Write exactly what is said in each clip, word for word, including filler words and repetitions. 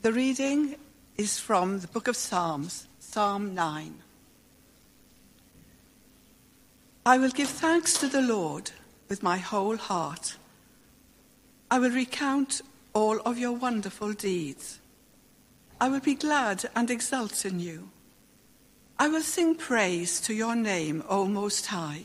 The reading is from the book of Psalms, Psalm nine. I will give thanks to the Lord with my whole heart. I will recount all of your wonderful deeds. I will be glad and exult in you. I will sing praise to your name, O Most High.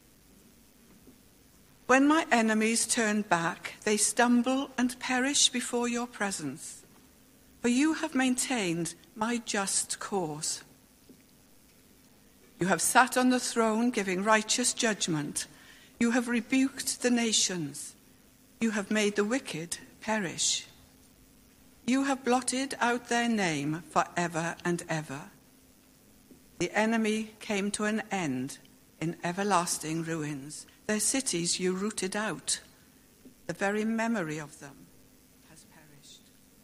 When my enemies turn back, they stumble and perish before your presence. For you have maintained my just cause. You have sat on the throne giving righteous judgment. You have rebuked the nations. You have made the wicked perish. You have blotted out their name forever and ever. The enemy came to an end in everlasting ruins. Their cities you rooted out. The very memory of them has perished.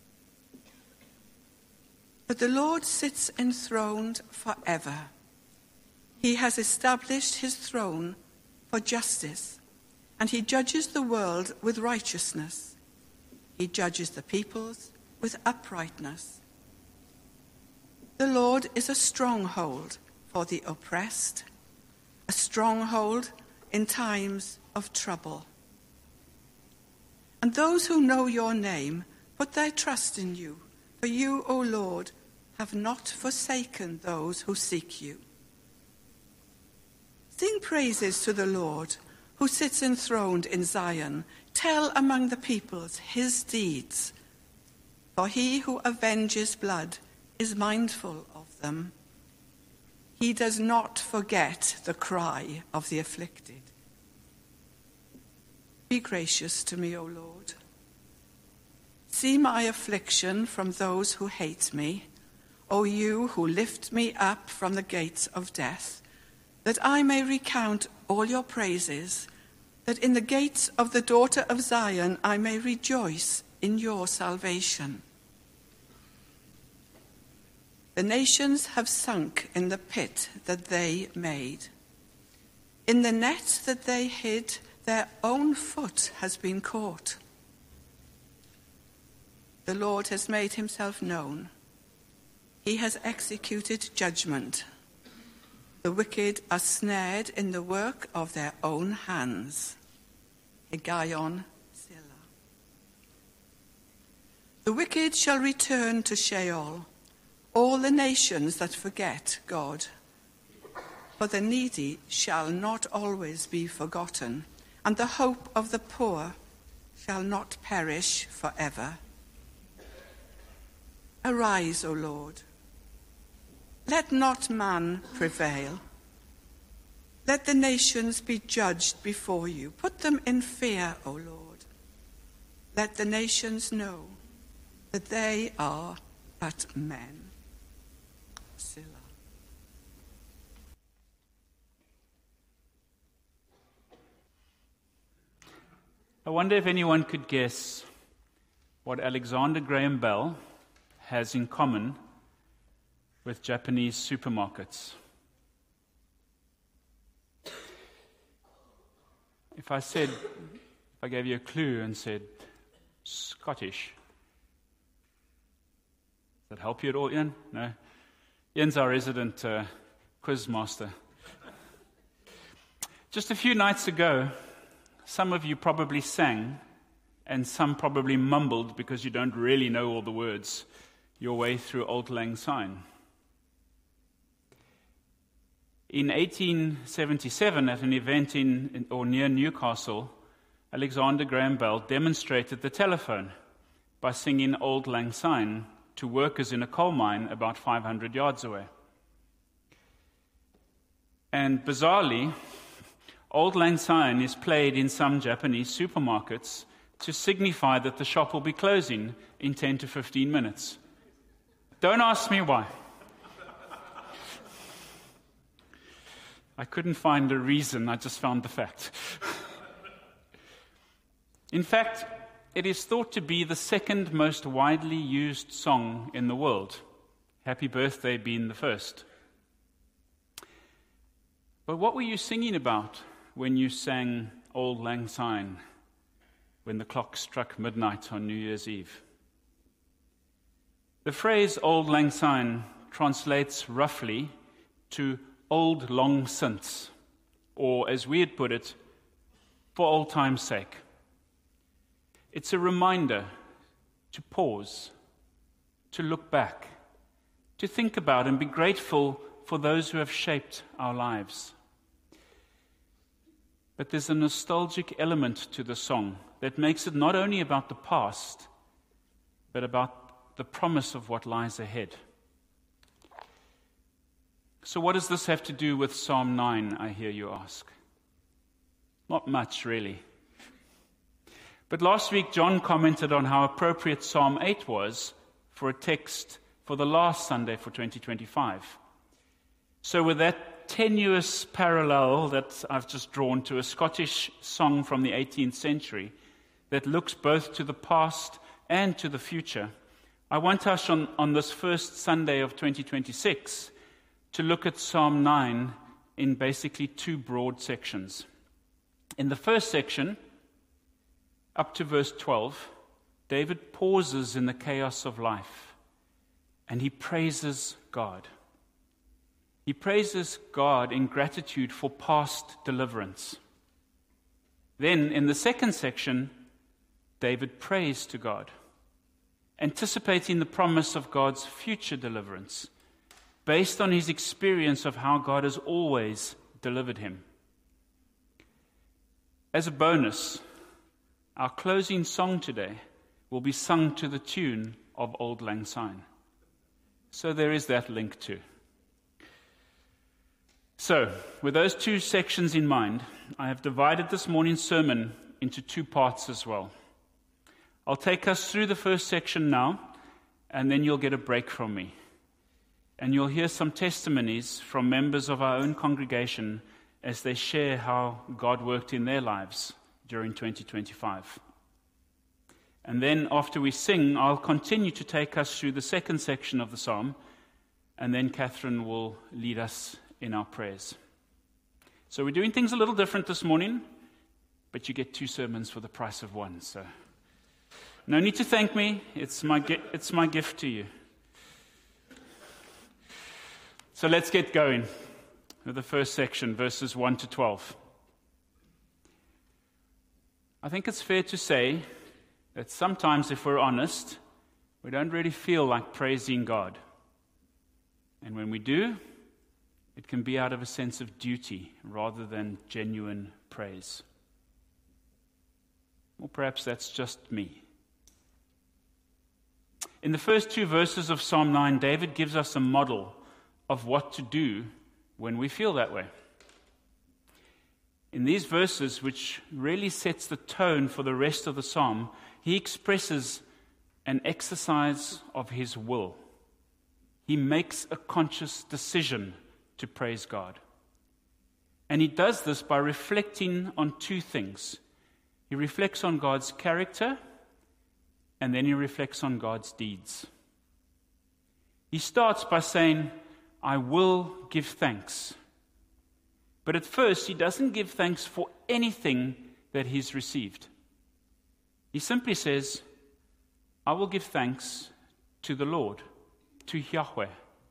But the Lord sits enthroned forever. He has established his throne for justice, and he judges the world with righteousness. He judges the peoples with uprightness. The Lord is a stronghold for the oppressed, a stronghold in times of trouble. And those who know your name put their trust in you, for you, O Lord, have not forsaken those who seek you. Sing praises to the Lord, who sits enthroned in Zion. Tell among the peoples his deeds. For he who avenges blood is mindful of them. He does not forget the cry of the afflicted. Be gracious to me, O Lord. See my affliction from those who hate me, O you who lift me up from the gates of death, that I may recount all your praises, that in the gates of the daughter of Zion I may rejoice in your salvation. The nations have sunk in the pit that they made. In the net that they hid, their own foot has been caught. The Lord has made himself known. He has executed judgment. The wicked are snared in the work of their own hands. Higgaion, Selah. The wicked shall return to Sheol, all the nations that forget God. For the needy shall not always be forgotten, and the hope of the poor shall not perish forever. Arise, O Lord. Let not man prevail. Let the nations be judged before you. Put them in fear, O Lord. Let the nations know that they are but men. Selah. I wonder if anyone could guess what Alexander Graham Bell has in common with Japanese supermarkets. If I said, if I gave you a clue and said, Scottish, does that help you at all, Ian? No? Ian's our resident uh, quiz master. Just a few nights ago, some of you probably sang, and some probably mumbled because you don't really know all the words, your way through Auld Lang Syne. In eighteen seventy-seven, at an event in, in or near Newcastle, Alexander Graham Bell demonstrated the telephone by singing Auld Lang Syne to workers in a coal mine about five hundred yards away. And bizarrely, Auld Lang Syne is played in some Japanese supermarkets to signify that the shop will be closing in ten to fifteen minutes. Don't ask me why. I couldn't find a reason, I just found the fact. In fact, it is thought to be the second most widely used song in the world, Happy Birthday being the first. But what were you singing about when you sang Auld Lang Syne when the clock struck midnight on New Year's Eve? The phrase Auld Lang Syne translates roughly to old long since, or as we had put it, for old time's sake. It's a reminder to pause, to look back, to think about and be grateful for those who have shaped our lives. But there's a nostalgic element to the song that makes it not only about the past, but about the promise of what lies ahead. So what does this have to do with Psalm nine, I hear you ask? Not much, really. But last week, John commented on how appropriate Psalm eight was for a text for the last Sunday for twenty twenty-five. So with that tenuous parallel that I've just drawn to a Scottish song from the eighteenth century that looks both to the past and to the future, I want us on, on this first Sunday of twenty twenty-six to look at Psalm nine in basically two broad sections. In the first section, up to verse twelve, David pauses in the chaos of life and he praises God. He praises God in gratitude for past deliverance. Then, in the second section, David prays to God, anticipating the promise of God's future deliverance, based on his experience of how God has always delivered him. As a bonus, our closing song today will be sung to the tune of Auld Lang Syne. So there is that link too. So, with those two sections in mind, I have divided this morning's sermon into two parts as well. I'll take us through the first section now, and then you'll get a break from me. And you'll hear some testimonies from members of our own congregation as they share how God worked in their lives during twenty twenty-five. And then after we sing, I'll continue to take us through the second section of the psalm, and then Catherine will lead us in our prayers. So we're doing things a little different this morning, but you get two sermons for the price of one. So no need to thank me. It's my it's my gift to you. So let's get going with the first section, verses one to twelve. I think it's fair to say that sometimes, if we're honest, we don't really feel like praising God. And when we do, it can be out of a sense of duty rather than genuine praise. Or perhaps that's just me. In the first two verses of Psalm nine, David gives us a model of what to do when we feel that way. In these verses, which really sets the tone for the rest of the psalm, he expresses an exercise of his will. He makes a conscious decision to praise God. And he does this by reflecting on two things. He reflects on God's character, and then he reflects on God's deeds. He starts by saying, I will give thanks. But at first, he doesn't give thanks for anything that he's received. He simply says, I will give thanks to the Lord, to Yahweh.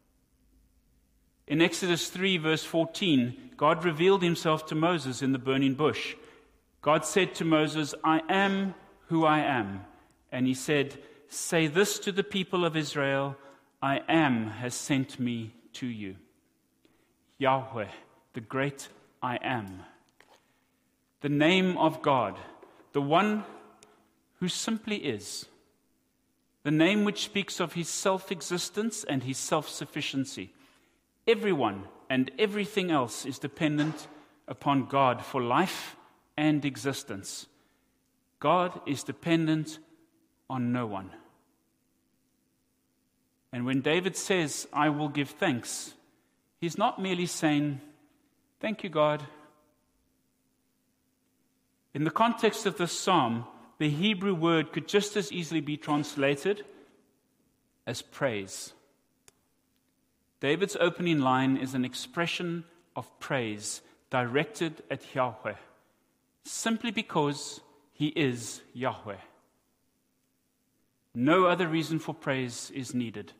In Exodus three, verse fourteen, God revealed himself to Moses in the burning bush. God said to Moses, I am who I am. And he said, say this to the people of Israel, I am has sent me to you. Yahweh, the great I am. The name of God, the one who simply is. The name which speaks of his self-existence and his self-sufficiency. Everyone and everything else is dependent upon God for life and existence. God is dependent on no one. And when David says, I will give thanks, he's not merely saying, thank you, God. In the context of this psalm, the Hebrew word could just as easily be translated as praise. David's opening line is an expression of praise directed at Yahweh, simply because he is Yahweh. No other reason for praise is needed.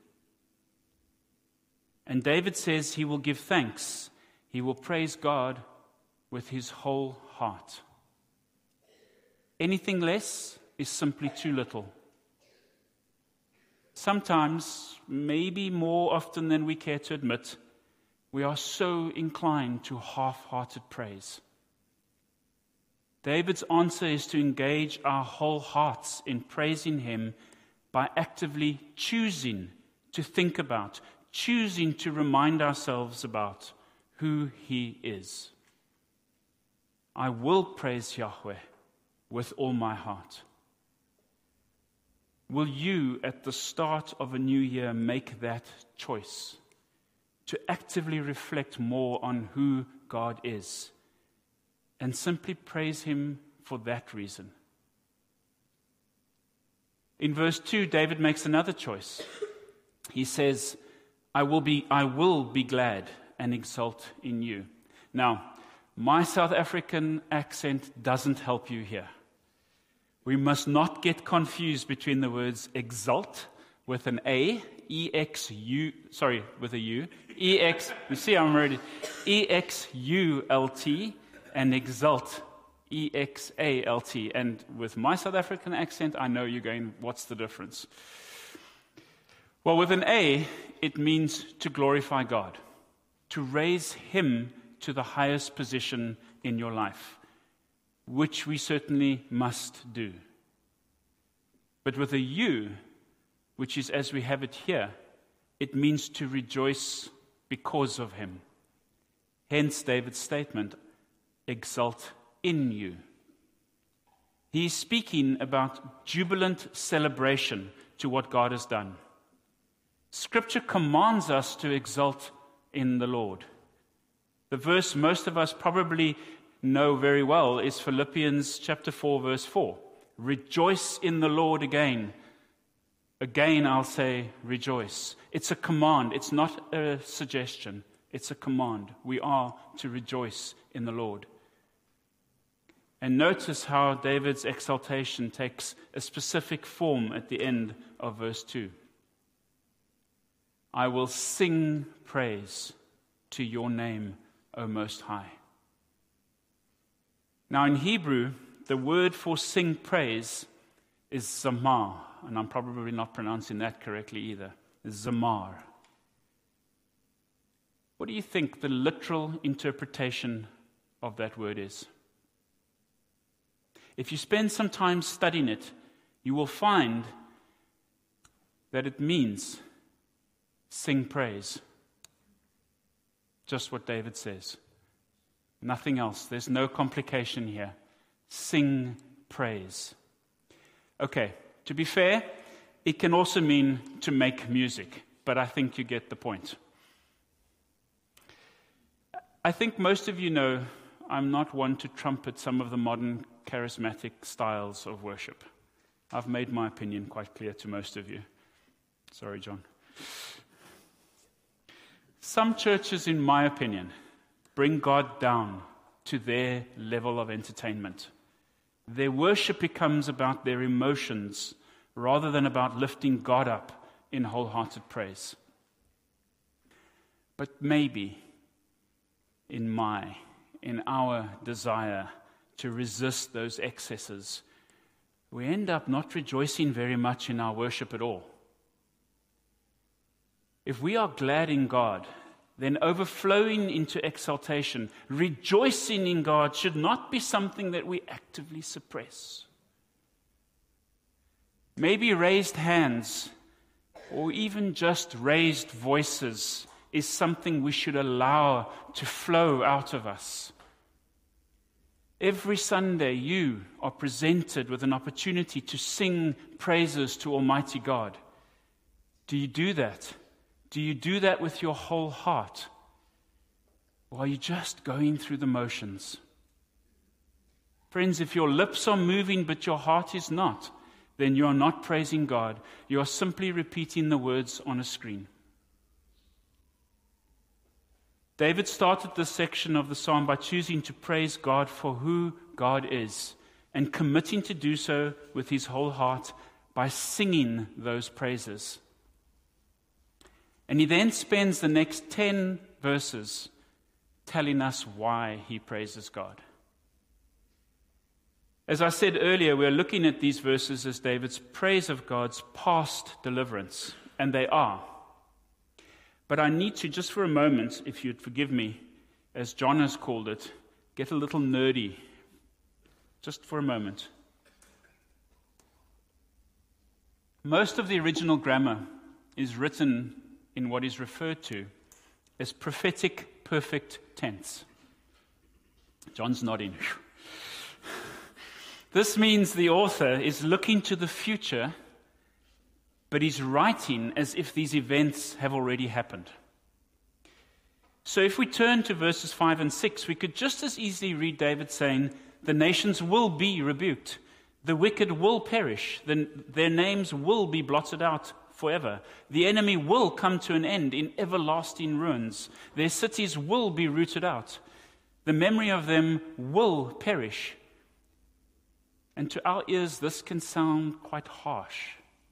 And David says he will give thanks. He will praise God with his whole heart. Anything less is simply too little. Sometimes, maybe more often than we care to admit, we are so inclined to half-hearted praise. David's answer is to engage our whole hearts in praising him by actively choosing to think about, choosing to remind ourselves about who he is. I will praise Yahweh with all my heart. Will you, at the start of a new year, make that choice to actively reflect more on who God is and simply praise him for that reason? In verse two, David makes another choice. He says, I will be, I will be glad and exult in you. Now, my South African accent doesn't help you here. We must not get confused between the words exult with an A, E X U, sorry, with a U, E X, you see I'm ready, E X U L T, and exult, E X A L T. And with my South African accent, I know you're going, what's the difference? Well, with an A, it means to glorify God, to raise him to the highest position in your life, which we certainly must do. But with a U, which is as we have it here, it means to rejoice because of him. Hence David's statement, exult in you. He's speaking about jubilant celebration to what God has done. Scripture commands us to exult in the Lord. The verse most of us probably know very well is Philippians chapter four, verse four. Rejoice in the Lord again. Again, I'll say rejoice. It's a command. It's not a suggestion. It's a command. We are to rejoice in the Lord. And notice how David's exaltation takes a specific form at the end of verse two. I will sing praise to your name, O Most High. Now in Hebrew, the word for sing praise is zamar, and I'm probably not pronouncing that correctly either. Zamar. What do you think the literal interpretation of that word is? If you spend some time studying it, you will find that it means sing praise. Just what David says. Nothing else. There's no complication here. Sing praise. Okay, to be fair, it can also mean to make music, but I think you get the point. I think most of you know I'm not one to trumpet some of the modern charismatic styles of worship. I've made my opinion quite clear to most of you. Sorry, John. Some churches, in my opinion, bring God down to their level of entertainment. Their worship becomes about their emotions rather than about lifting God up in wholehearted praise. But maybe in my, in our desire to resist those excesses, we end up not rejoicing very much in our worship at all. If we are glad in God, then overflowing into exaltation, rejoicing in God should not be something that we actively suppress. Maybe raised hands or even just raised voices is something we should allow to flow out of us. Every Sunday you are presented with an opportunity to sing praises to Almighty God. Do you do that? Do you do that with your whole heart? Or are you just going through the motions? Friends, if your lips are moving but your heart is not, then you are not praising God. You are simply repeating the words on a screen. David started this section of the psalm by choosing to praise God for who God is and committing to do so with his whole heart by singing those praises. And he then spends the next ten verses telling us why he praises God. As I said earlier, we're looking at these verses as David's praise of God's past deliverance, and they are. But I need to, just for a moment, if you'd forgive me, as John has called it, get a little nerdy, just for a moment. Most of the original grammar is written in what is referred to as prophetic perfect tense. John's nodding. This means the author is looking to the future, but he's writing as if these events have already happened. So if we turn to verses five and six, we could just as easily read David saying, the nations will be rebuked, the wicked will perish, the, their names will be blotted out forever. The enemy will come to an end in everlasting ruins. Their cities will be rooted out. The memory of them will perish. And to our ears, this can sound quite harsh.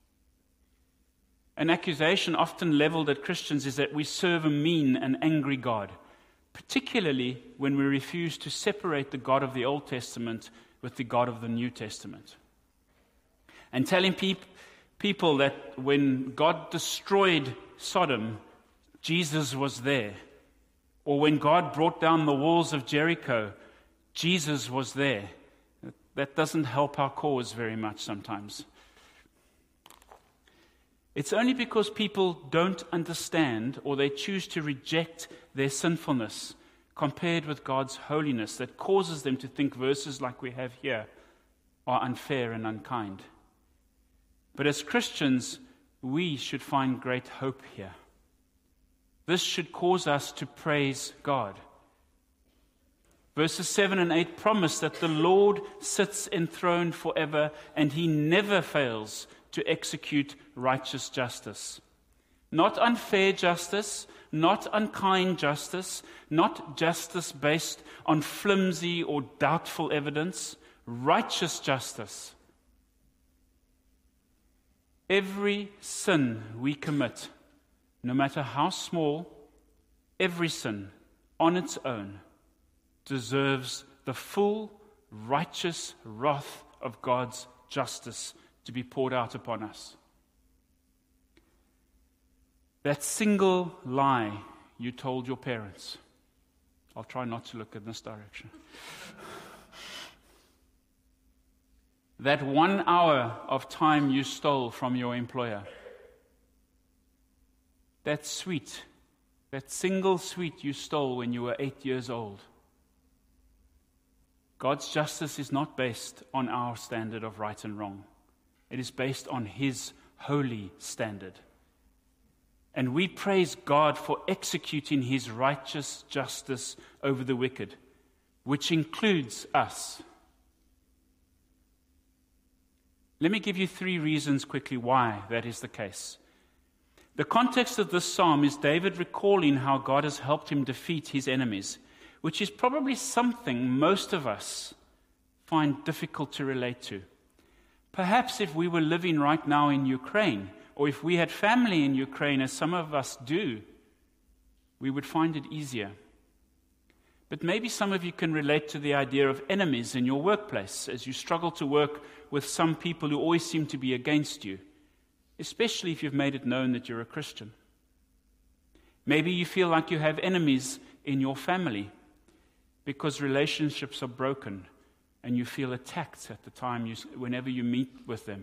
An accusation often leveled at Christians is that we serve a mean and angry God, particularly when we refuse to separate the God of the Old Testament with the God of the New Testament. And telling people People that when God destroyed Sodom, Jesus was there. Or when God brought down the walls of Jericho, Jesus was there. That doesn't help our cause very much sometimes. It's only because people don't understand or they choose to reject their sinfulness compared with God's holiness that causes them to think verses like we have here are unfair and unkind. But as Christians, we should find great hope here. This should cause us to praise God. Verses seven and eight promise that the Lord sits enthroned forever and he never fails to execute righteous justice. Not unfair justice, not unkind justice, not justice based on flimsy or doubtful evidence, righteous justice. Every sin we commit, no matter how small, every sin on its own deserves the full righteous wrath of God's justice to be poured out upon us. That single lie you told your parents. I'll try not to look in this direction. That one hour of time you stole from your employer. That sweet, that single sweet you stole when you were eight years old. God's justice is not based on our standard of right and wrong. It is based on His holy standard. And we praise God for executing His righteous justice over the wicked, which includes us. Let me give you three reasons quickly why that is the case. The context of this psalm is David recalling how God has helped him defeat his enemies, which is probably something most of us find difficult to relate to. Perhaps if we were living right now in Ukraine, or if we had family in Ukraine, as some of us do, we would find it easier. But maybe some of you can relate to the idea of enemies in your workplace as you struggle to work with some people who always seem to be against you, especially if you've made it known that you're a Christian. Maybe you feel like you have enemies in your family because relationships are broken and you feel attacked at the time you, whenever you meet with them.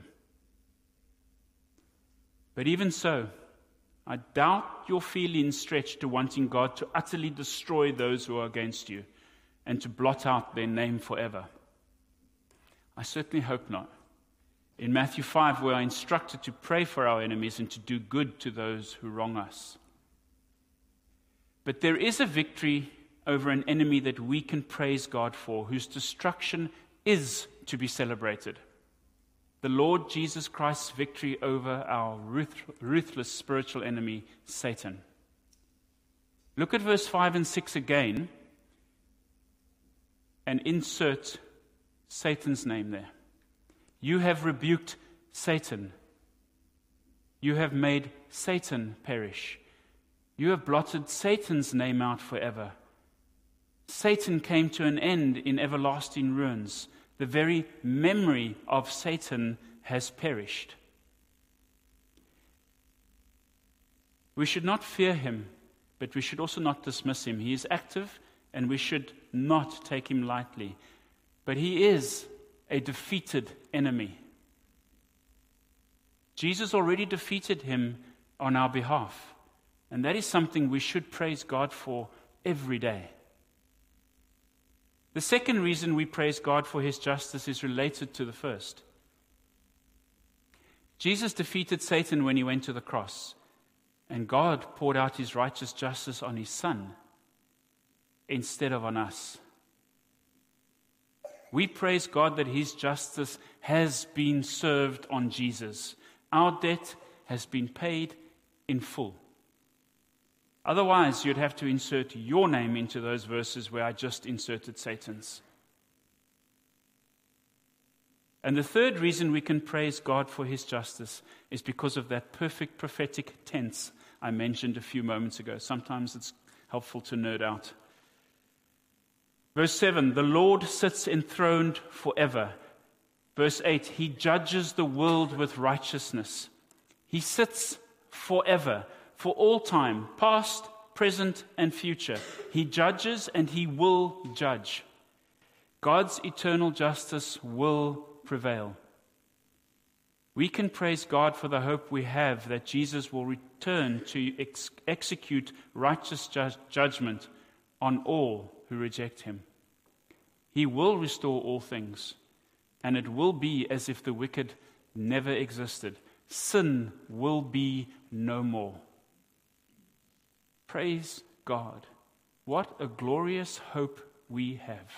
But even so, I doubt you're feeling stretched to wanting God to utterly destroy those who are against you and to blot out their name forever. I certainly hope not. In Matthew five, we are instructed to pray for our enemies and to do good to those who wrong us. But there is a victory over an enemy that we can praise God for, whose destruction is to be celebrated. The Lord Jesus Christ's victory over our ruth- ruthless spiritual enemy, Satan. Look at verse five and six again and insert Satan's name there. You have rebuked Satan. You have made Satan perish. You have blotted Satan's name out forever. Satan came to an end in everlasting ruins. The very memory of Satan has perished. We should not fear him, but we should also not dismiss him. He is active, and we should not take him lightly. But he is a defeated enemy. Jesus already defeated him on our behalf, and that is something we should praise God for every day. The second reason we praise God for his justice is related to the first. Jesus defeated Satan when he went to the cross, and God poured out his righteous justice on his Son instead of on us. We praise God that his justice has been served on Jesus. Our debt has been paid in full. Otherwise, you'd have to insert your name into those verses where I just inserted Satan's. And the third reason we can praise God for his justice is because of that perfect prophetic tense I mentioned a few moments ago. Sometimes it's helpful to nerd out. Verse seven, the Lord sits enthroned forever. Verse eight, he judges the world with righteousness. He sits forever, for all time, past, present, and future. He judges and he will judge. God's eternal justice will prevail. We can praise God for the hope we have that Jesus will return to ex- execute righteous ju- judgment on all who reject him. He will restore all things, and it will be as if the wicked never existed. Sin will be no more. Praise God. What a glorious hope we have.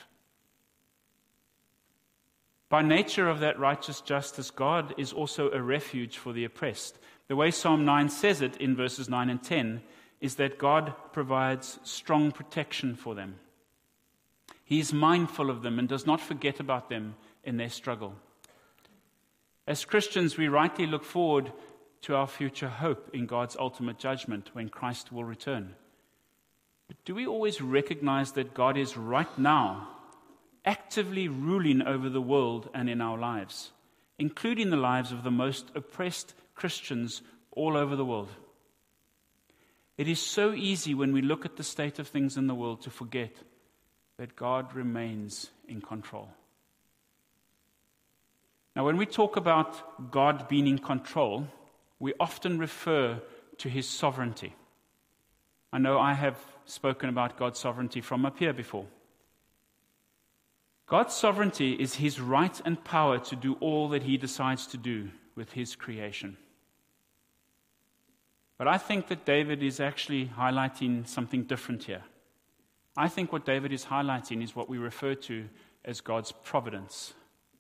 By nature of that righteous justice, God is also a refuge for the oppressed. The way Psalm nine says it in verses nine and ten is that God provides strong protection for them. He is mindful of them and does not forget about them in their struggle. As Christians, we rightly look forward to our future hope in God's ultimate judgment when Christ will return. But do we always recognize that God is right now actively ruling over the world and in our lives, including the lives of the most oppressed Christians all over the world? It is so easy when we look at the state of things in the world to forget that God remains in control. Now, when we talk about God being in control, we often refer to his sovereignty. I know I have spoken about God's sovereignty from up here before. God's sovereignty is his right and power to do all that he decides to do with his creation. But I think that David is actually highlighting something different here. I think what David is highlighting is what we refer to as God's providence.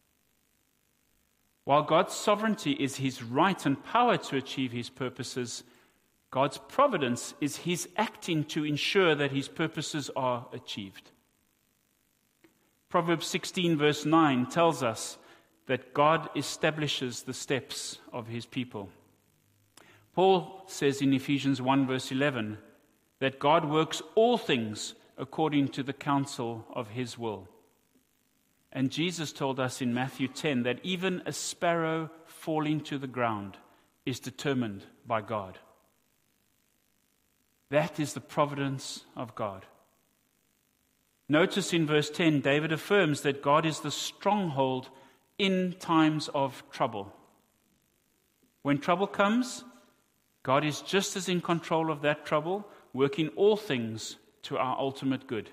While God's sovereignty is his right and power to achieve his purposes, God's providence is his acting to ensure that his purposes are achieved. Proverbs sixteen verse nine tells us that God establishes the steps of his people. Paul says in Ephesians one verse eleven that God works all things according to the counsel of his will. And Jesus told us in Matthew ten that even a sparrow falling to the ground is determined by God. That is the providence of God. Notice in verse ten, David affirms that God is the stronghold in times of trouble. When trouble comes, God is just as in control of that trouble, working all things to our ultimate good.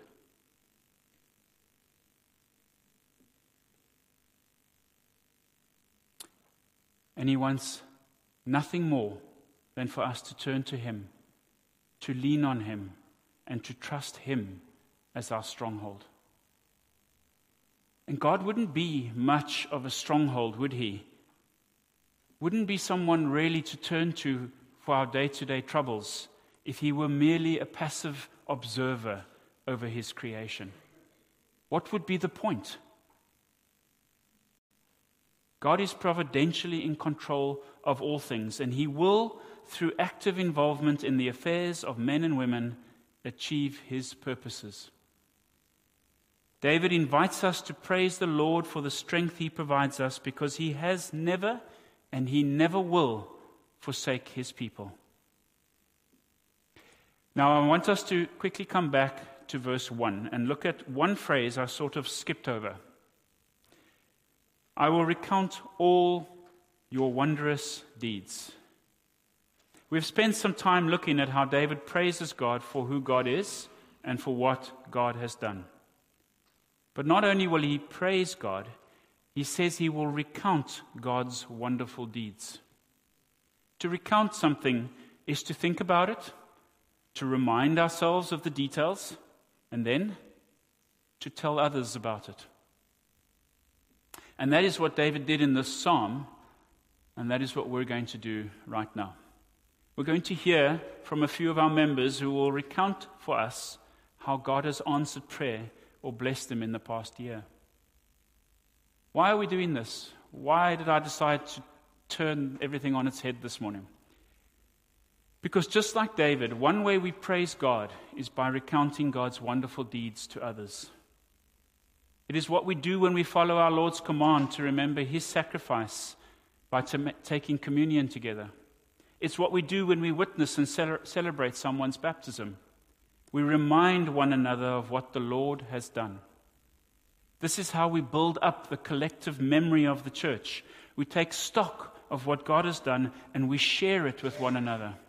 And he wants nothing more than for us to turn to him, to lean on him, and to trust him as our stronghold. And God wouldn't be much of a stronghold, would he? Wouldn't be someone really to turn to for our day-to-day troubles if he were merely a passive observer over his creation. What would be the point? God is providentially in control of all things, and He will, through active involvement in the affairs of men and women, achieve His purposes. David invites us to praise the Lord for the strength He provides us, because He has never and He never will forsake His people. Now I want us to quickly come back to verse one and look at one phrase I sort of skipped over. I will recount all your wondrous deeds. We've spent some time looking at how David praises God for who God is and for what God has done. But not only will he praise God, he says he will recount God's wonderful deeds. To recount something is to think about it, to remind ourselves of the details, and then to tell others about it. And that is what David did in this psalm, and that is what we're going to do right now. We're going to hear from a few of our members who will recount for us how God has answered prayer or blessed them in the past year. Why are we doing this? Why did I decide to turn everything on its head this morning? Because just like David, one way we praise God is by recounting God's wonderful deeds to others. It is what we do when we follow our Lord's command to remember His sacrifice by t- taking communion together. It's what we do when we witness and cel- celebrate someone's baptism. We remind one another of what the Lord has done. This is how we build up the collective memory of the church. We take stock of what God has done and we share it with one another.